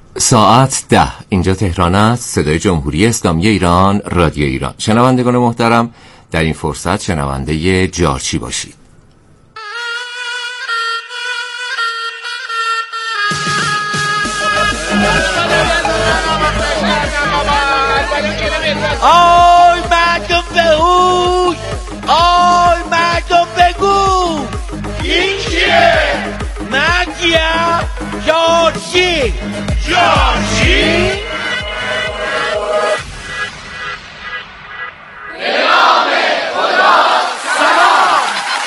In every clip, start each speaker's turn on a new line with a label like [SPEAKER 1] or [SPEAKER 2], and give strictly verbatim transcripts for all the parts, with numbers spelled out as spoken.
[SPEAKER 1] ساعت ده، اینجا تهران است، صدای جمهوری اسلامی ایران، رادیو ایران. شنوندگان محترم، در این فرصت شنونده جارچی باشید.
[SPEAKER 2] آی مردم بهوش، آی مردم بگو این کیه؟ من کیم؟ جارچی. جارچی؟ نام خدا سلام.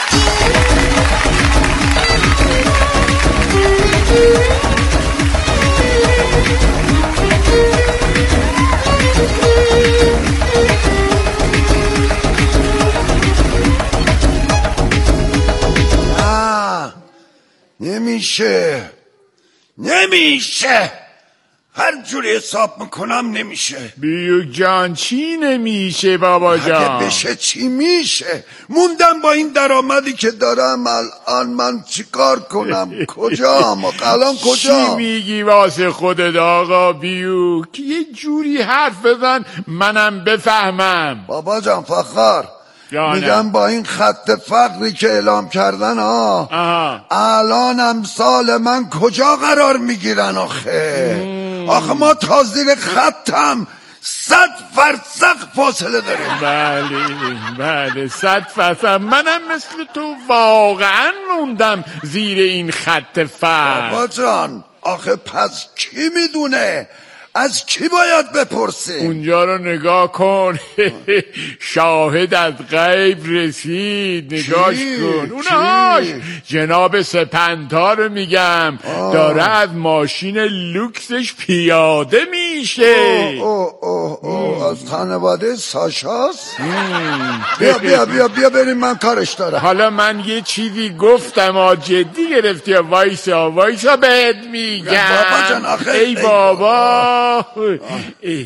[SPEAKER 3] نمیشه نمیشه هر جوری حساب میکنم نمیشه.
[SPEAKER 4] بیوک جان چی نمیشه بابا جان؟
[SPEAKER 3] اگه بشه چی میشه؟ موندم با این درآمدی که دارم الان من چیکار کنم؟ کجام؟ الان کجا؟
[SPEAKER 4] چی میگی واسه خودت آقا بیوک؟ یه جوری حرف بزن منم بفهمم.
[SPEAKER 3] بابا جان فخر میگم با این خط فقری که اعلام کردن ها الان امثال من کجا قرار میگیرن آخه؟ مم. آخه ما تا زیر خطم صد فرسخ فاصله داریم.
[SPEAKER 4] بله بله صد فرسخ. منم مثل تو واقعا موندم زیر این خط فقر.
[SPEAKER 3] بابا جان آخه پس کی میدونه؟ از کی باید بپرسی؟
[SPEAKER 4] اونجا رو نگاه کن. شاهد از غیب رسید، نگاش کن. اونهاش جناب سپنتا رو میگم. آه. داره از ماشین لوکسش پیاده میشه.
[SPEAKER 3] اوه اوه اوه از خانواده ساشاست؟ بیا بیا بیا بیا بریم، من کارش دارم.
[SPEAKER 4] حالا من یه چیزی گفتم آ جدی گرفتی؟ وایسا وایسا بهت میگم.
[SPEAKER 3] بابا جان آخه
[SPEAKER 4] ای بابا.
[SPEAKER 3] به به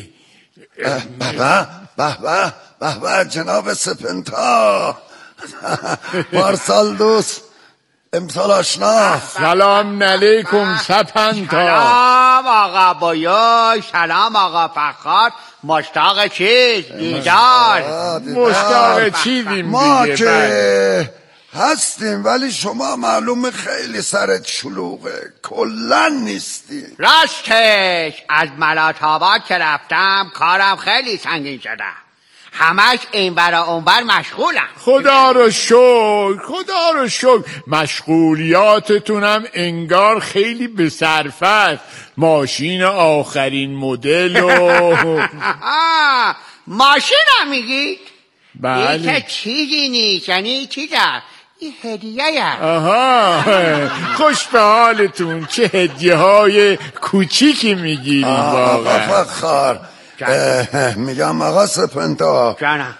[SPEAKER 3] به به به به جناب سپنتا. پارسال دوست امسال آشنا.
[SPEAKER 4] سلام علیکم سپنتا.
[SPEAKER 2] سلام آقا بایوش، سلام آقا فخر. مشتاق چیز؟ دیدار.
[SPEAKER 4] مشتاق چیزیم
[SPEAKER 3] ما
[SPEAKER 4] دیگه.
[SPEAKER 3] که هستیم ولی شما معلومه خیلی سرت شلوغه، کلن نیستی.
[SPEAKER 2] راستش از ملات آباد که رفتم کارم خیلی سنگین شده، همش این برا اون بر مشغولم.
[SPEAKER 4] خدا رو شکر خدا رو شکر. مشغولیاتتونم انگار خیلی به صرفه است. ماشین آخرین مدل و
[SPEAKER 2] ماشین هم میگید؟
[SPEAKER 4] بله.
[SPEAKER 2] این که چیزی نیست، یعنی چیزه، این هدیه هست.
[SPEAKER 4] آها خوش به حالتون. چه هدیه های کوچیکی میگیرید واقعا.
[SPEAKER 3] فخر میگم آقا سپنتا،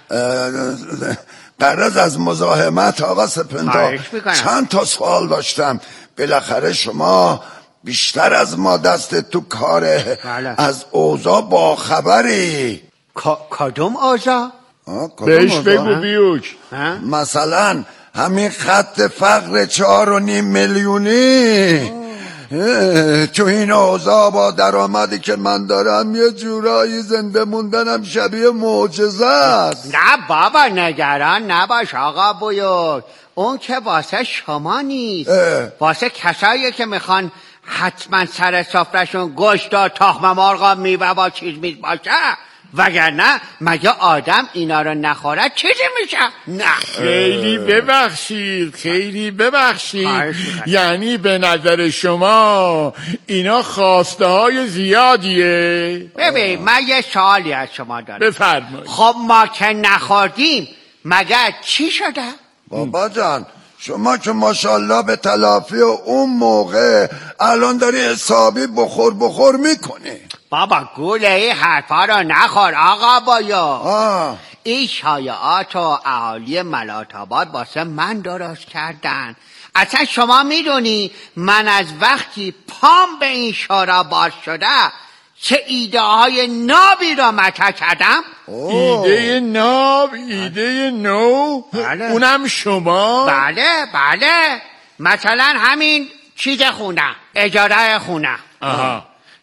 [SPEAKER 3] قرض از مزاحمت آقا سپنتا چند تا سوال داشتم. بالاخره شما بیشتر از ما دست تو کاره.
[SPEAKER 2] بله.
[SPEAKER 3] از اوضاع با خبری؟
[SPEAKER 2] کدوم اوضاع؟
[SPEAKER 4] بهش بگو بیوک.
[SPEAKER 3] مثلا همین خط فقر چهار و نیم میلیونی تو این اوضاع با درآمدی که من دارم یه جورایی زنده موندنم شبیه معجزه است.
[SPEAKER 2] نه بابا نگران نباش آقا بویوک، اون که واسه شما نیست، واسه کسایی که میخوان حتما سر سفرشون گوشت و تخم مرغ و میوه و چیز میز باشه، وگرنه مگه آدم اینا رو نخورد چیزی میشه؟ نه.
[SPEAKER 4] خیلی ببخشید خیلی ببخشید. یعنی به نظر شما اینا خواسته های زیادیه؟
[SPEAKER 2] ببین من یه سوالی از شما دارم.
[SPEAKER 4] بفرمایید.
[SPEAKER 2] خب ما که نخوردیم مگه چی شده؟
[SPEAKER 3] بابا جان شما که ماشاءالله به تلافی اون موقع الان داری حسابی بخور بخور میکنی.
[SPEAKER 2] بابا گوله این حرفا رو نخور آقا بایا. این شایعات و اهالی ملات آباد واسه من درست کردن. اصلا شما میدونی من از وقتی پام به این شورا باز شده چه ایده های نابی را مطرح کردم؟
[SPEAKER 4] ایده ناب، ایده نو؟
[SPEAKER 2] بله.
[SPEAKER 4] اونم شما؟
[SPEAKER 2] بله بله. مثلا همین چیز خونه، اجاره خونه.
[SPEAKER 4] آها.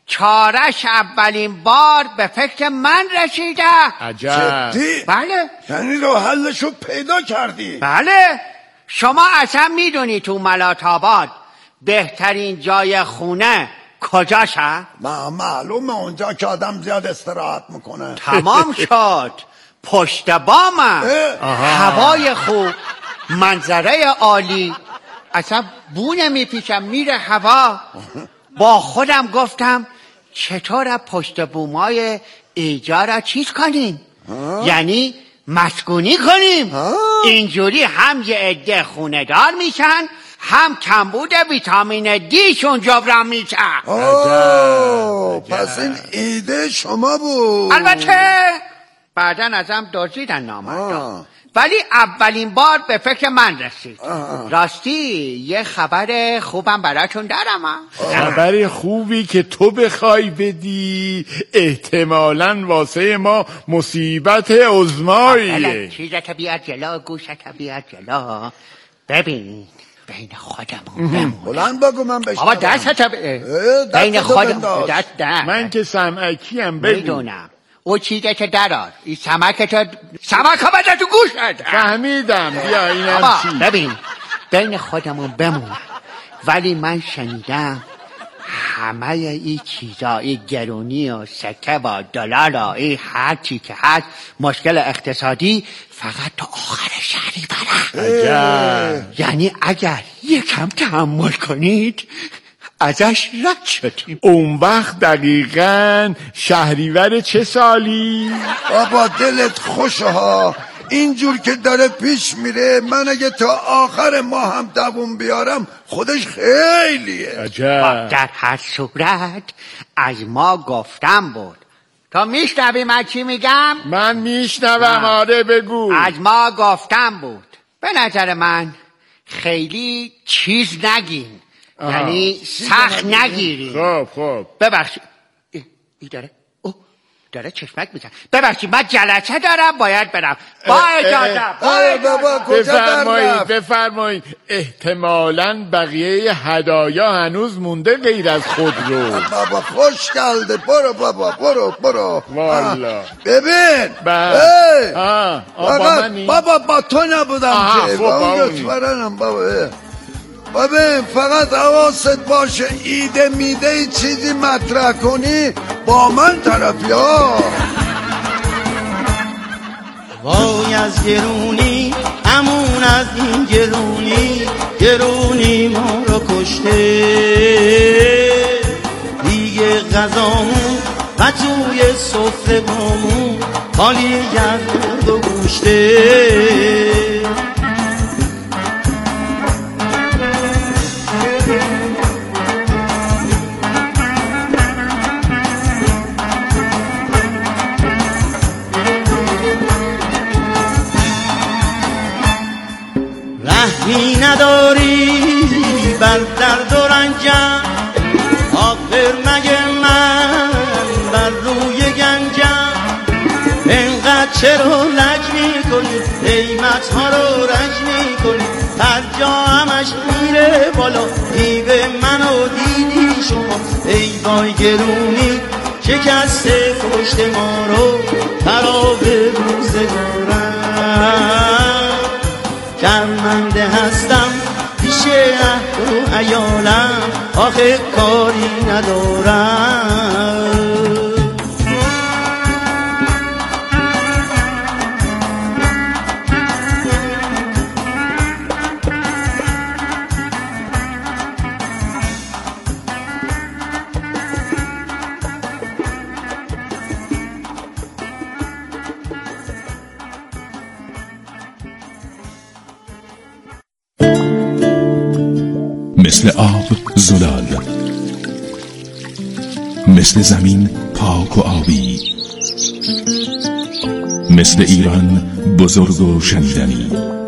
[SPEAKER 2] چارش اولین بار به فکر من رسیده.
[SPEAKER 4] عجب.
[SPEAKER 3] جدی؟
[SPEAKER 2] بله.
[SPEAKER 3] یعنی رو حلشو پیدا کردی؟
[SPEAKER 2] بله. شما اصلا میدونی تو ملات آباد بهترین جای خونه کجاشه؟
[SPEAKER 3] ما معلومه اونجا که آدم زیاد استراحت میکنه.
[SPEAKER 2] تمام شد. پشت بامه، هوای خوب، منظره عالی، اصلا بونه میپیچم میره هوا. با خودم گفتم چطور پشت بومای ایجا چیز کنیم، یعنی مسکونی کنیم. اینجوری هم یه عده خونه دار میشن، هم کمبود ویتامین دی شون جبران میشه.
[SPEAKER 3] پس این ایده شما بود؟
[SPEAKER 2] البته بعداً ازم دزدیدن نامردا، ولی اولین بار به فکر من رسید. آه. راستی یه خبر خوبم براتون دارم.
[SPEAKER 4] خبر خوبی که تو بخوای بدی احتمالاً واسه ما مصیبت عظماییه.
[SPEAKER 2] چیزت بیاد جلو، گوشت بیاد جلو. ببین بین خودمون
[SPEAKER 3] بلند بگو من بشنوم.
[SPEAKER 2] بابا دستت بین خودمون. دست دست
[SPEAKER 4] من که سمعکیم بگو.
[SPEAKER 2] میدونم. او چیزه که درار این سمکتو سمکا بده تو گوشت.
[SPEAKER 4] فهمیدم. بیا اینم چی.
[SPEAKER 2] ببین بین خودمون بمونه، ولی من شنیدم همه این چیزا، این گرونی و سکه و دلار و این هر چی که هست مشکل اقتصادی فقط تا آخر شهری بره. یعنی اگر یکم تحمل کنید ازش رد شدیم.
[SPEAKER 4] اون وقت دقیقاً شهریور چه سالی؟
[SPEAKER 3] بابا دلت خوشه ها، اینجور که داره پیش میره من اگه تا آخر ما هم دووم بیارم خودش خیلیه.
[SPEAKER 4] عجب.
[SPEAKER 2] در هر صورت از ما گفتم بود. تو میشنوی من چی میگم؟
[SPEAKER 4] من میشنوم. آره بگو.
[SPEAKER 2] از ما گفتم بود. به نظر من خیلی چیز نگین، یعنی سخت نگیری.
[SPEAKER 4] خب خب
[SPEAKER 2] ببخشید ای داره او داره چشمک میزن. ببخشید من جلسه دارم باید برم. با اجازه.
[SPEAKER 3] بابا کجا
[SPEAKER 4] بفرمایید بفرمایید. احتمالاً بقیه هدایا هنوز مونده غیر از خود رو.
[SPEAKER 3] بابا خوش گلده. برو بابا برو برو.
[SPEAKER 4] والا
[SPEAKER 3] ببین
[SPEAKER 4] بابا
[SPEAKER 3] بابا با تو نبودم که با اونجا تورنم. بابا ببین فقط حواست باشه ایده میده چیزی مطرح کنی با من طرفی ها.
[SPEAKER 5] وای از گرونی همون از این گرونی، گرونی ما رو کشته. دیگه غذامون و توی سفره بامون خالی گرد و گوشته. رحمی نداری بر درد و رنجم، آخر مگه من بر روی گنجم. انقدر چرا لج میکنی، قیمت ها رو رج میکنی، هر جا همش میره بالا. دیو منو دیدی شما، ای وای گرونی شکسته پشت ما رو، خراب روزگارم. شرمنده هستم پیش اهل و عیالم، آخه کاری ندارم.
[SPEAKER 6] مثل آب زلال، مثل زمین پاک و آبی، مثل ایران بزرگ و شنیدنی.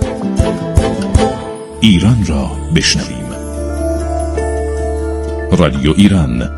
[SPEAKER 6] ایران را بشنویم. رادیو ایران.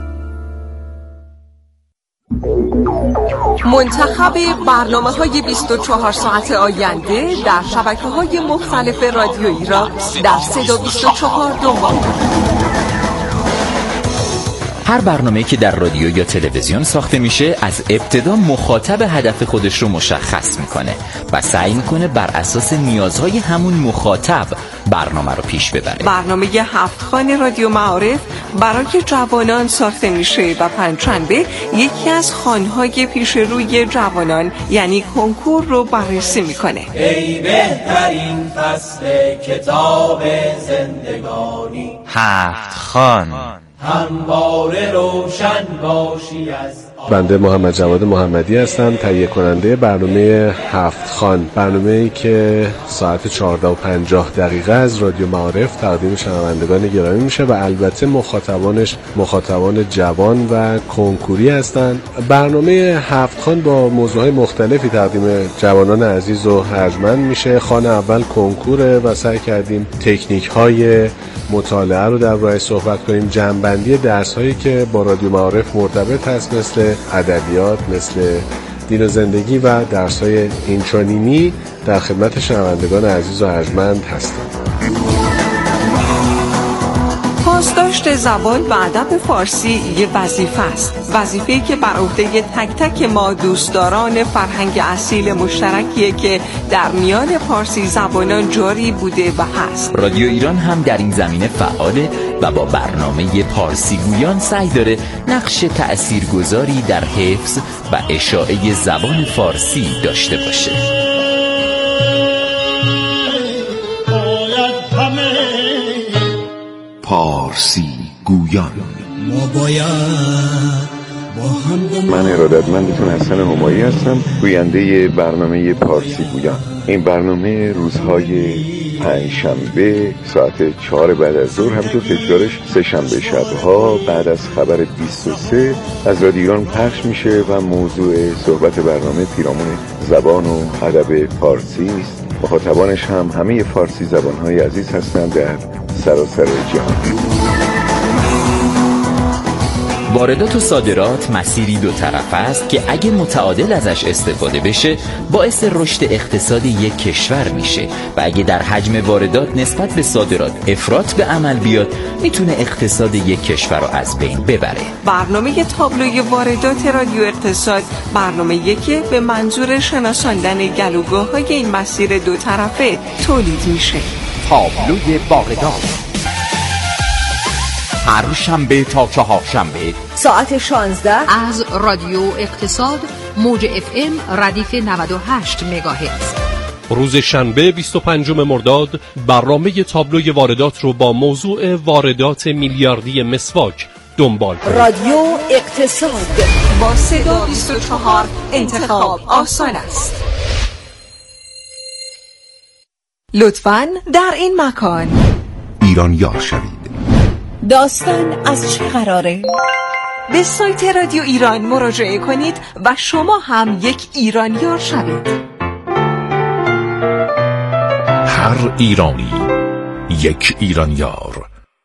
[SPEAKER 7] منتخب برنامه های بیست و چهار ساعت آینده در شبکه های مختلف رادیویی را در صدا بیست و چهار دنبال کنید.
[SPEAKER 8] هر برنامه‌ای که در رادیو یا تلویزیون ساخته میشه از ابتدا مخاطب هدف خودش رو مشخص میکنه و سعی میکنه بر اساس نیازهای همون مخاطب برنامه رو پیش ببره.
[SPEAKER 7] برنامه هفت خوان رادیو معارف برای جوانان ساخته میشه و پنجشنبه یکی از خوانهای پیش روی جوانان یعنی کنکور رو بررسی میکنه.
[SPEAKER 9] ای بهترین فصل کتاب زندگانی،
[SPEAKER 10] هفت خوان
[SPEAKER 9] همواره روشن باشی از
[SPEAKER 11] بنده محمد جواد محمدی هستم، تهیه کننده برنامه هفت خوان، برنامه‌ای که ساعت چهارده و پنجاه دقیقه از رادیو معارف تقدیم شنوندگان گرامی میشه و البته مخاطبانش مخاطبان جوان و کنکوری هستند. برنامه هفت خوان با موضوعهای مختلفی تقدیم جوانان عزیز و ارجمند میشه. خوان اول کنکوره و سعی کردیم تکنیک‌های مطالعه رو در راه صحبت کنیم، جمع‌بندی درس‌هایی که با رادیو معارف مرتبط هست مثل ادبیات، مثل دین و زندگی و درس‌های اینچنینی در خدمت شنوندگان عزیز و ارجمند هستیم.
[SPEAKER 7] پاسداشت زبان و ادب فارسی یه وظیفه است، وظیفه‌ای که بر عهده تک تک ما دوستداران فرهنگ اصیل مشترکیه که در میان فارسی زبانان جاری بوده و هست.
[SPEAKER 8] رادیو ایران هم در این زمینه فعاله و با برنامه پارسی گویان سعی داره نقش تأثیرگذاری در حفظ و اشاعه زبان فارسی داشته باشه.
[SPEAKER 6] پارسی گویان.
[SPEAKER 5] ما باید
[SPEAKER 12] من ارادتمندتون حسن همایی هستم، گوینده برنامه پارسی گویان. این برنامه روزهای پنجشنبه ساعت چهار بعد از ظهر، همینطور تکرارش سه شنبه شبها بعد از خبر بیست و سه از رادیو ایران پخش میشه و موضوع صحبت برنامه پیرامون زبان و ادب فارسی است. مخاطبانش هم همه فارسی زبانهای عزیز هستند در سراسر جهان.
[SPEAKER 8] واردات و صادرات مسیری دو طرفه است که اگه متعادل ازش استفاده بشه باعث رشد اقتصاد یک کشور میشه و اگه در حجم واردات نسبت به صادرات افراط به عمل بیاد میتونه اقتصاد یک کشور رو از بین ببره.
[SPEAKER 7] برنامه تابلوی واردات رادیو اقتصاد برنامه‌ای که به منظور شناساندن گلوگاه‌های این مسیر دو طرفه تولید میشه.
[SPEAKER 1] تابلوی واردات هر شنبه تا چهار شنبه
[SPEAKER 13] ساعت شانزده
[SPEAKER 14] از رادیو اقتصاد موج اف ام ردیف نود و هشت مگاهرتز.
[SPEAKER 15] روز شنبه بیست و پنجم مرداد برنامه تابلوی واردات رو با موضوع واردات میلیاردی مسواک دنبال کنید.
[SPEAKER 13] رادیو اقتصاد
[SPEAKER 7] با صدا بیست و چهار انتخاب آسان است. لطفاً در این مکان
[SPEAKER 6] ایران یار شوید.
[SPEAKER 13] داستان از چه قراره؟
[SPEAKER 7] به سایت رادیو ایران مراجعه کنید و شما هم یک ایرانیار شوید.
[SPEAKER 6] هر ایرانی یک ایرانیار.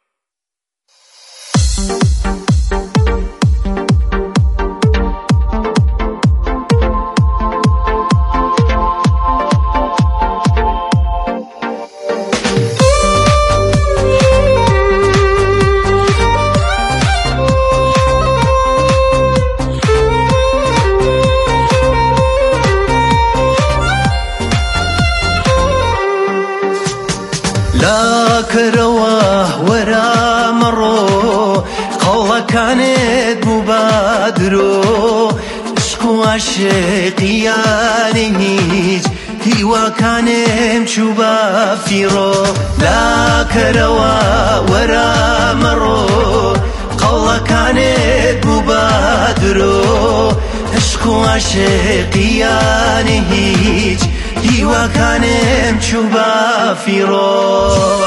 [SPEAKER 5] كرواه ورا مرو قوة كانت مبادرو عشق عشقياني هيج هيوا كانم شوبا فيرو لا كروا ورا مرو قوة كانت مبادرو عشق عشقياني هيج هيوا كانم شوبا فيرو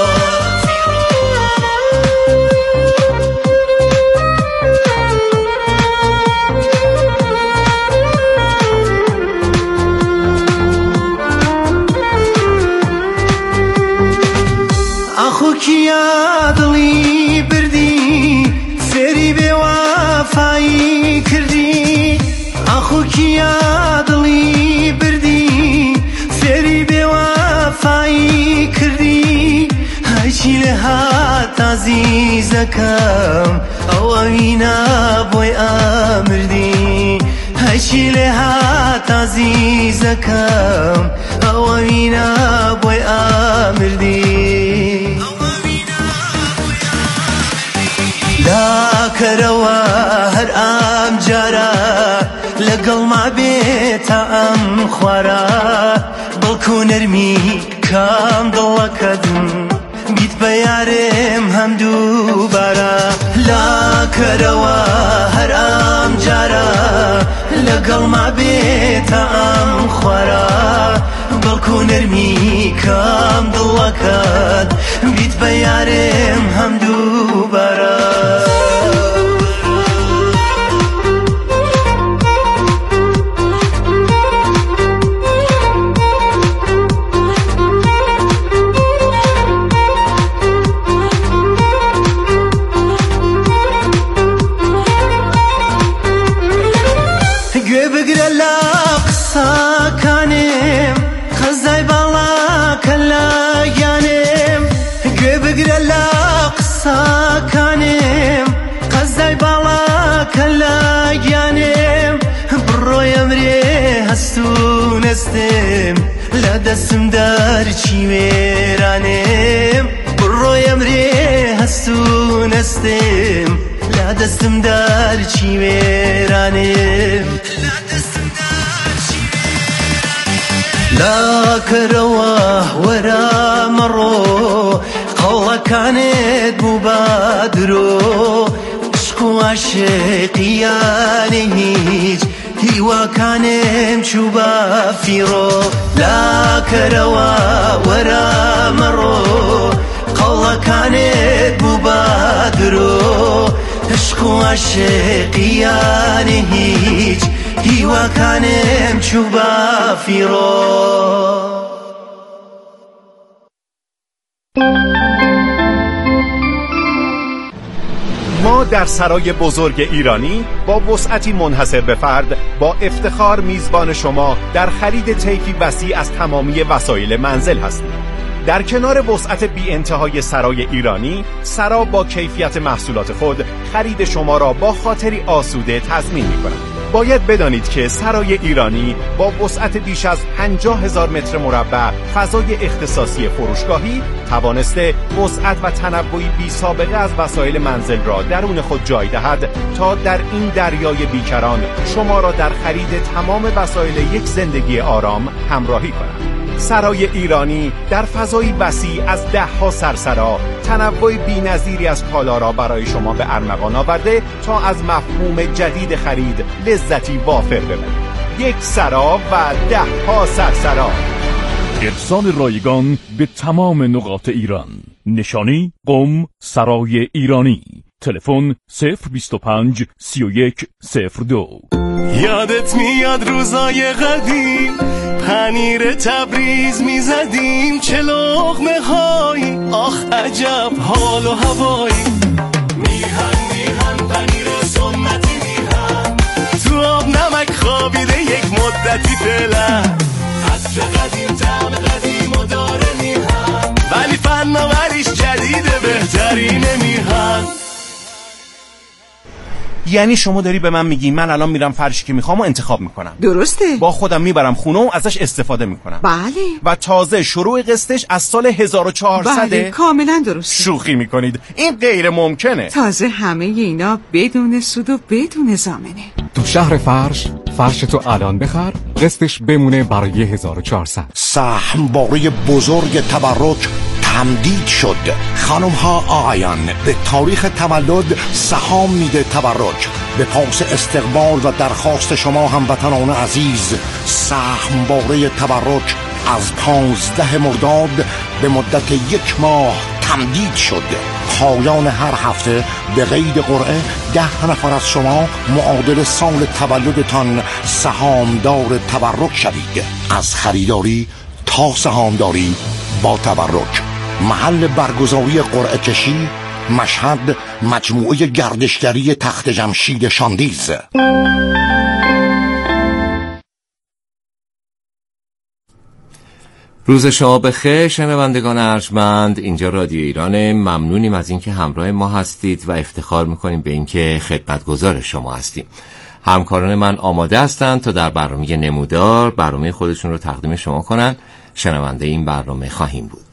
[SPEAKER 5] كيا دلي بردي فيري بوفاي كردي اخو كيا دلي بردي فيري بوفاي كردي هاي لها تعزيزكم ئەوەوینە بۆی ئامردی هەچی لێ هات عەزیزەکەم ئەوەوینە بۆی ئامردی لاکەرەوە هەر ئام جارە لەگەڵ ما بێتە ئەم خوارە بەڵکو نەرمی کام دڵەکەدم بیت بە یارم هەم دووبارە لاکەرەوە هەر ئام جارە لەگەڵ ما بێتە ئەم خوارە بەڵکو نەرمی کام دڵەکەت بیت بە یارم هەم دووبارە لە دەستم دەرچی وێرانێم بڕۆیم رێ هەست و نەستێم لە دەستم دەرچی وێرانێم لاکەرەوە وەرە مەڕۆ قەوڵەکانت بوو بە درۆ عشق و عاشقیانە هیچ هیواکانم چوو بە فیڕۆ لاکەرەوە وەرە مەڕۆ قەوڵەکانت بوو بە درۆ عشق و عاشقیانە هیچ هیواکانم چوو بە فیڕۆ
[SPEAKER 10] ما در سرای بزرگ ایرانی با وسعتی منحصر به فرد با افتخار میزبان شما در خرید طیفی وسیع از تمامی وسایل منزل هستیم. در کنار وسعت بی انتهای سرای ایرانی، سرا با کیفیت محصولات خود خرید شما را با خاطری آسوده تضمین می‌کند. باید بدانید که سرای ایرانی با وسعت بیش از پنجاه هزار متر مربع فضای اختصاصی فروشگاهی توانسته وسعت و تنوعی بی سابقه از وسایل منزل را درون خود جای دهد تا در این دریای بیکران شما را در خرید تمام وسایل یک زندگی آرام همراهی کند. سرای ایرانی در فضای وسیع از ده ها سرسرا تنوع بی‌نظیری از کالا را برای شما به ارمغان آورده تا از مفهوم جدید خرید لذتی وافر ببرید. یک سرا و ده ها سرسرا،
[SPEAKER 16] ارسال رایگان به تمام نقاط ایران. نشانی قم سرای ایرانی. تلفن صفر بیست و پنج سی و یک صفر دو.
[SPEAKER 5] یادت میاد روزای قدیم پنیر تبریز میزدیم چه لقمه های آخ عجب حال و هوایی میهن میهن پنیر سنتی میهن تو آب نمک خوابیده یک مدتی فعلا عطر قدیم طعم قدیم و داره میهن ولی فناوریش جدیده بهترینه میهن.
[SPEAKER 10] یعنی شما داری به من میگی من الان میرم فرشی که میخوام و انتخاب میکنم؟
[SPEAKER 7] درسته.
[SPEAKER 10] با خودم میبرم خونه و ازش استفاده میکنم.
[SPEAKER 7] بله.
[SPEAKER 10] و تازه شروع قسطش از سال هزار و چهارصد.
[SPEAKER 7] بله کاملا درسته.
[SPEAKER 10] شوخی میکنید؟ این غیر ممکنه.
[SPEAKER 7] تازه همه اینا بدون سود و بدون ضامنه.
[SPEAKER 17] تو شهر فرش فرش تو الان بخر قسطش بمونه برای هزار و چهارصد.
[SPEAKER 18] سهم باره بزرگ تبرک تمدید شد. خانم ها آقایان، به تاریخ تولد سهام میده تبرک. به پاس استقبال و درخواست شما هموطنان عزیز، سهم باره تبرک از پانزده مرداد به مدت یک ماه تمدید شد. پایان هر هفته به قید قرعه ده نفر از شما معادل سال تولدتان سهامدار تبرک شوید. از خریداری تا سهامداری با تبرک. محل برگزاری قرعه کشی مشهد، مجموعه گردشگری تخت جمشید شاندیز.
[SPEAKER 1] روز شما بخیر شنوندگان ارجمند، اینجا رادیو ایران. ممنونیم از اینکه همراه ما هستید و افتخار میکنیم به اینکه خدمتگزار شما هستیم. همکاران من آماده هستند تا در برنامه نمودار برنامه خودشون رو تقدیم شما کنن. شنونده این برنامه خواهیم بود.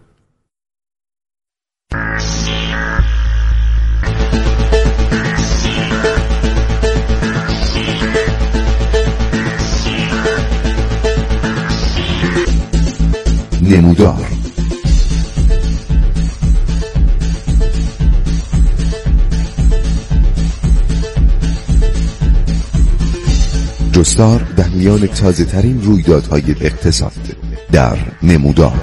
[SPEAKER 6] نمودار جستار در میان تازه ترین رویدادهای اقتصاد در نمودار.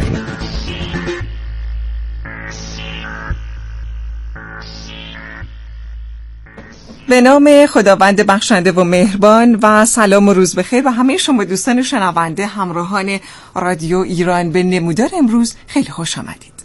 [SPEAKER 7] به نام خداوند بخشنده و مهربان و سلام و روز بخیر و همه شما دوستان شنونده همراهان رادیو ایران. به نمودار امروز خیلی خوش آمدید.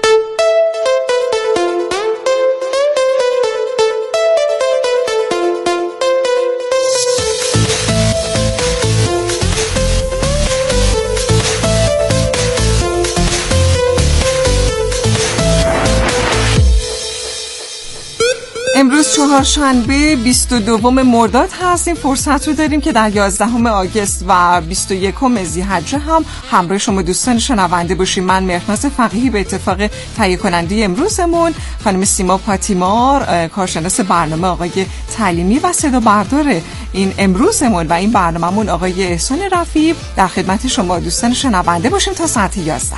[SPEAKER 7] امروز چهارشنبه بیست و دوم مرداد هست. این فرصت رو داریم که در یازدهم آگوست و بیست و یکم ذی‌حجه هم همراه شما دوستان شنونده باشیم. من مهرناز فقیهی به اتفاق تهیه کننده امروزمون خانم سیما پاتیمار، کارشناس برنامه آقای تعلیمی و صدا بردار این امروزمون و این برنامه‌مون آقای احسان رفیعی در خدمت شما دوستان شنونده باشیم تا ساعت یازده.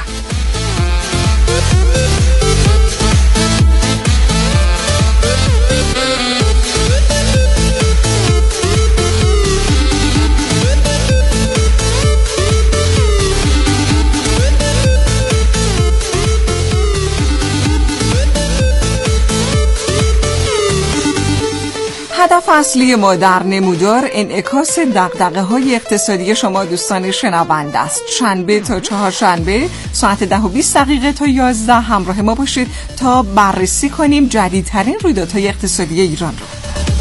[SPEAKER 7] هدف اصلی ما در نمودار انعکاس دغدغه‌های اقتصادی شما دوستان شنونده است. شنبه تا چهارشنبه ساعت ده و بیست دقیقه تا یازده همراه ما باشید تا بررسی کنیم جدیدترین رویدادهای اقتصادی ایران رو.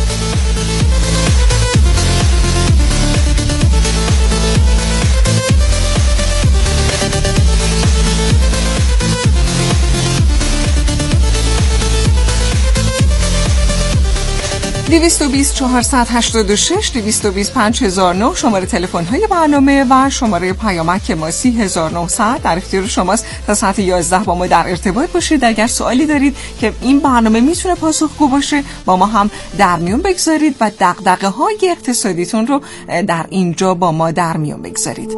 [SPEAKER 7] دویست و بیست چهارصد و هشتاد و شش دویست و بیست پنج هزار و نه شماره تلفن های برنامه و شماره پیامک ما سی هزار و نهصد در اختیار شماست تا ساعت یازده با ما در ارتباط باشید. اگر سوالی دارید که این برنامه میتونه پاسخگو باشه با ما هم در میون بگذارید و دغدغه های اقتصادیتون رو در اینجا با ما در میون بگذارید.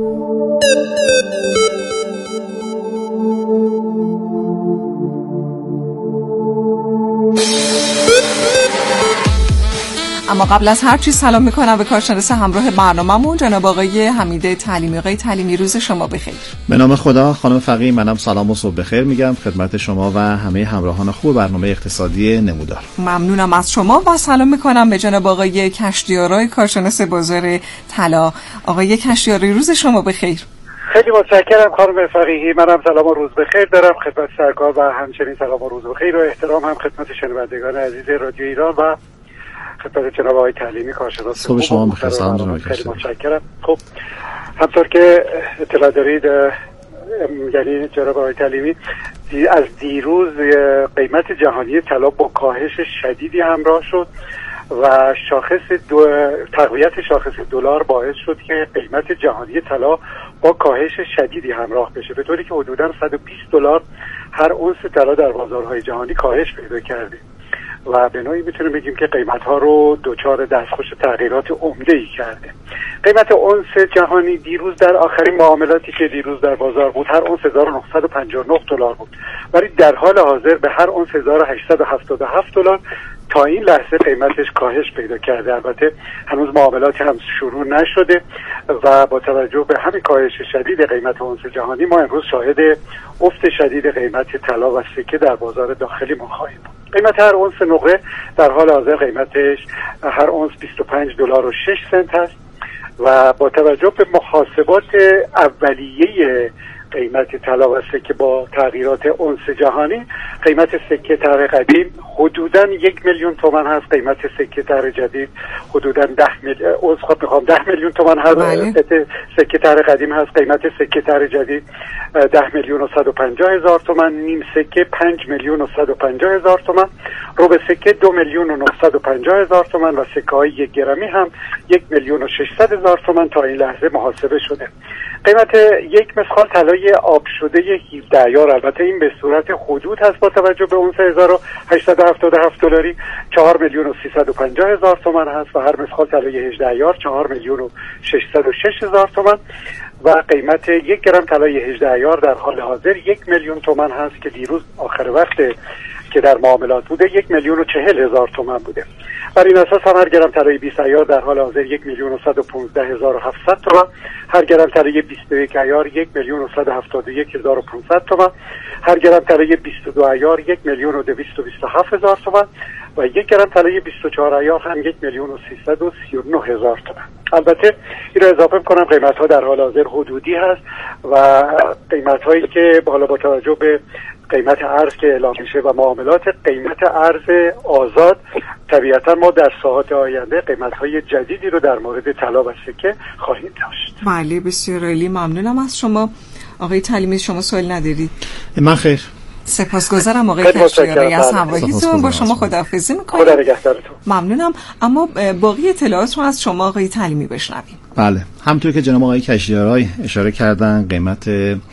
[SPEAKER 7] اما قبل از هر چیز سلام میکنم به کارشناس همراه برنامه‌مون جناب آقای حمید تعلیمی. آقای تعلیمی روز شما بخیر.
[SPEAKER 19] به نام خدا خانم فقیه، منم سلام و صبح بخیر میگم خدمت شما و همه همراهان خوب برنامه اقتصادی نمودار.
[SPEAKER 7] ممنونم از شما و سلام میکنم به جناب آقای کشتیارای کارشناس بازار طلا. آقای کشتیارای روز شما بخیر.
[SPEAKER 20] خیلی متشکرم خانم فقیهی. منم سلام و روز بخیر دارم خدمت سرکار و همچنین سلام و روز بخیر و احترام هم خدمت شنوندگان عزیز رادیو ایران و خدمت جناب آقای تعلیمی کارشناس.
[SPEAKER 19] صبح شما بخیر. سلام جناب.
[SPEAKER 20] خیلی متشکرم. خب همطور که اطلاع دارید یعنی جناب آقای تعلیمی از دیروز قیمت جهانی طلا با کاهش شدیدی همراه شد و شاخص دو تقویت شاخص دلار باعث شد که قیمت جهانی طلا با کاهش شدیدی همراه بشه، به طوری که حدوداً صد و بیست دلار هر اونس طلا در بازارهای جهانی کاهش پیدا کرده و به نوعی میتونیم بگیم که قیمت‌ها رو دوچار دستخوش تغییرات عمده‌ای کرده. قیمت اونس جهانی دیروز در آخرین معاملاتی که دیروز در بازار بود هر اونس هزار و نهصد و پنجاه و نه دلار بود، ولی در حال حاضر به هر اونس هزار و هشتصد و هفتاد و هفت دلار تا این لحظه قیمتش کاهش پیدا کرده. البته هنوز معاملاتی هم شروع نشده و با توجه به همین کاهش شدید قیمت اونس جهانی ما امروز شاهد افت شدید قیمت طلا و سکه در بازار داخلی ما خواهیم بود. قیمت هر اونس نقره در حال حاضر قیمتش هر اونس بیست و پنج دلار و شش سنت هست و با توجه به محاسبات اولیه قیمت طلا و سکه با تغییرات اونس جهانی، قیمت سکه طرح قدیم حدوداً یک میلیون تومان هست، قیمت سکه طرح جدید حدودا ده میلیون عذر میخوام ده میلیون تومان هست. سکه تر قدیم هست، قیمت سکه تر جدید ده میلیون و صد و پنجاه هزار تومان، نیم سکه پنج میلیون و صد و پنجاه هزار تومان، ربع سکه دو میلیون و نهصد و پنجاه هزار تومان و سکه های یک گرمی هم یک میلیون و ششصد هزار تومان تا این لحظه محاسبه شده. قیمت یک مسخال طلای آب شده هفده عیار، البته این به صورت حدود هست با توجه به اون سه هزار و هشتصد و هفتاد و هفت دلاری، چهار میلیون و سیصد و پنجاه هزار تومان هست و هر مسخال طلای هجده عیار چهار میلیون و ششصد و شش هزار تومان و قیمت یک گرم طلای هجده عیار در حال حاضر یک میلیون تومان هست که دیروز آخر وقت که در معاملات بوده یک میلیون و چهل هزار تومان بوده. بر این اساس هم هر گرم طلای بیست عیار در حال حاضر یک میلیون و صد و پانزده هزار و هفتصد تومان، هر گرم طلای بیست و یک عیار یک میلیون و صد و هفتاد و یک هزار و پانصد تومان، هر گرم طلای بیست و دو عیار یک میلیون و دویست و بیست و هفت هزار تومان و یک گرم طلای بیست و چهار عیار هم یک میلیون و سیصد و سی و نه هزار تومان. البته این رو اضافه کنم قیمت ها در حال حاضر حدودی هست و قیمت هایی که بالا با توجه به قیمت ارز که اعلام میشه و معاملات قیمت ارز آزاد، طبیعتا ما در ساعات آینده قیمت های جدیدی رو در مورد طلا و سکه خواهیم داشت.
[SPEAKER 7] بله بسیار عالی، ممنونم از شما آقای تعلیمی. شما سوال ندارید؟
[SPEAKER 19] من خیر.
[SPEAKER 7] سپاسگزارم آقای کشتیاری از همراهیتون، با شما خداحافظی میکنیم.
[SPEAKER 20] خدا نگهدارتون.
[SPEAKER 7] ممنونم. اما باقی اطلاعات رو از شما آقای تعلیمی بشنویم.
[SPEAKER 19] بله، همونطور که جناب آقای کشتیاری اشاره کردن قیمت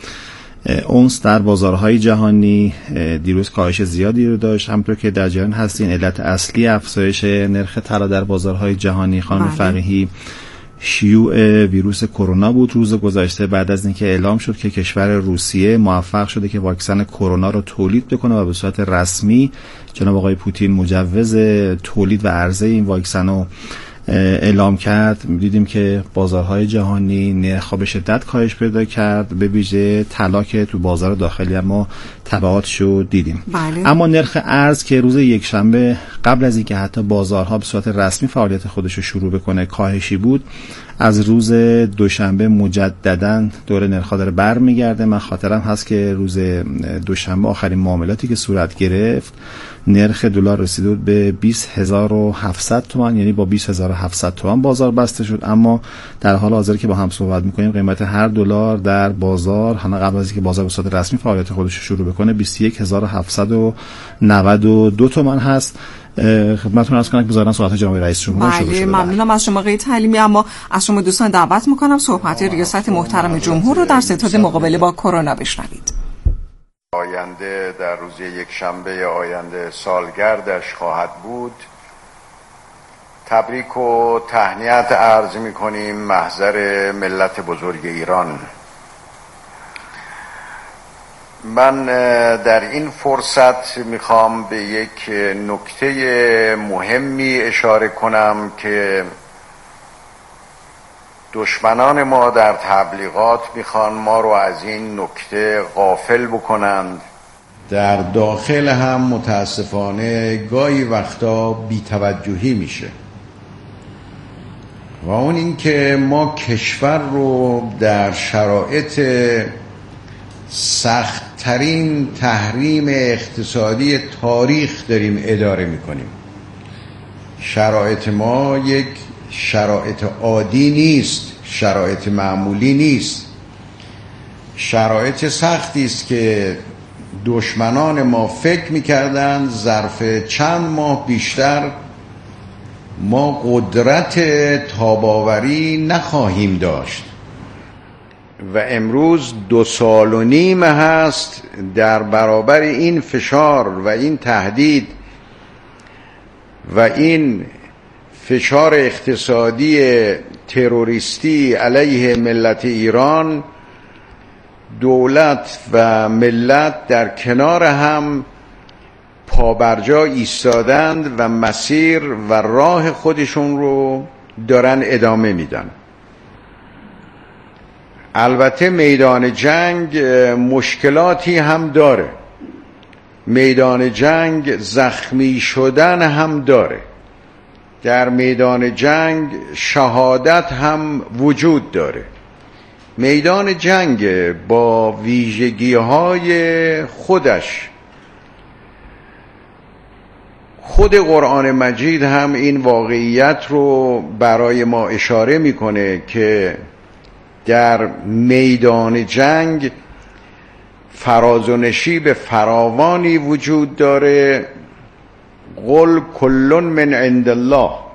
[SPEAKER 19] اونس در بازارهای جهانی دیروز کاهش زیادی رو داشت. همونطور که در جریان هستین علت اصلی افزایش نرخ طلا در بازارهای جهانی خانم فقیهی شیوع ویروس کرونا بود. روز گذشته بعد از اینکه اعلام شد که کشور روسیه موفق شده که واکسن کرونا رو تولید بکنه و به صورت رسمی جناب آقای پوتین مجوز تولید و عرضه این واکسن رو اعلام کرد، دیدیم که بازارهای جهانی نرخ‌ها به شدت کاهش پیدا کرد، به ویژه طلا که تو بازار داخلی ما تبعاتشو دیدیم.
[SPEAKER 7] بله.
[SPEAKER 19] اما نرخ ارز که روز یک شنبه قبل از اینکه حتی بازارها به صورت رسمی فعالیت خودش رو شروع بکنه کاهشی بود، از روز دوشنبه مجددا دور نرخ‌ها داره برمیگرده. من خاطرم هست که روز دوشنبه آخرین معاملاتی که صورت گرفت نرخ دلار رسیده بود به بیست هزار و هفتصد تومان، یعنی با بیست هزار و هفتصد تومان بازار بسته شد. اما در حال حاضر که با هم صحبت می‌کنیم قیمت هر دلار در بازار همه قبل از اینکه بازار به صورت رسمی فعالیت خودش رو شروع بکنه بیست و یک هزار و هفتصد و نود و دو تومان هست. خدمتتون عرض کنم که بذارن صحبت جناب رئیس جمهور شروع شده.
[SPEAKER 7] ممنونم از شما آقای تعلیمی. اما از شما دوستان دعوت می‌کنم صحبت ریاست محترم جمهور رو در ستاد مقابله با کرونا بشنوید.
[SPEAKER 3] آینده در روز یک شنبه آینده سالگردش خواهد بود. تبریک و تهنیت عرض می‌کنیم محضر ملت بزرگ ایران. من در این فرصت میخوام به یک نکته مهمی اشاره کنم که دشمنان ما در تبلیغات میخوان ما رو از این نکته غافل بکنند. در داخل هم متاسفانه گاهی وقتا بی‌توجهی میشه و اون این که ما کشور رو در شرایط سخت‌ترین تحریم اقتصادی تاریخ داریم اداره میکنیم. شرایط ما یک شرایط عادی نیست، شرایط معمولی نیست، شرایط سختی است که دشمنان ما فکر میکردن ظرف چند ماه بیشتر ما قدرت تاباوری نخواهیم داشت و امروز دو سال و نیم هست در برابر این فشار و این تهدید و این فشار اقتصادی تروریستی علیه ملت ایران دولت و ملت در کنار هم پابرجا ایستادند و مسیر و راه خودشون رو دارن ادامه میدن. البته میدان جنگ مشکلاتی هم داره، میدان جنگ زخمی شدن هم داره، در میدان جنگ شهادت هم وجود داره. میدان جنگ با ویژگی‌های خودش
[SPEAKER 21] خود قرآن مجید هم این واقعیت رو برای ما اشاره میکنه که در میدان جنگ فراز و نشیب فراوانی وجود داره. قل کل من عند الله،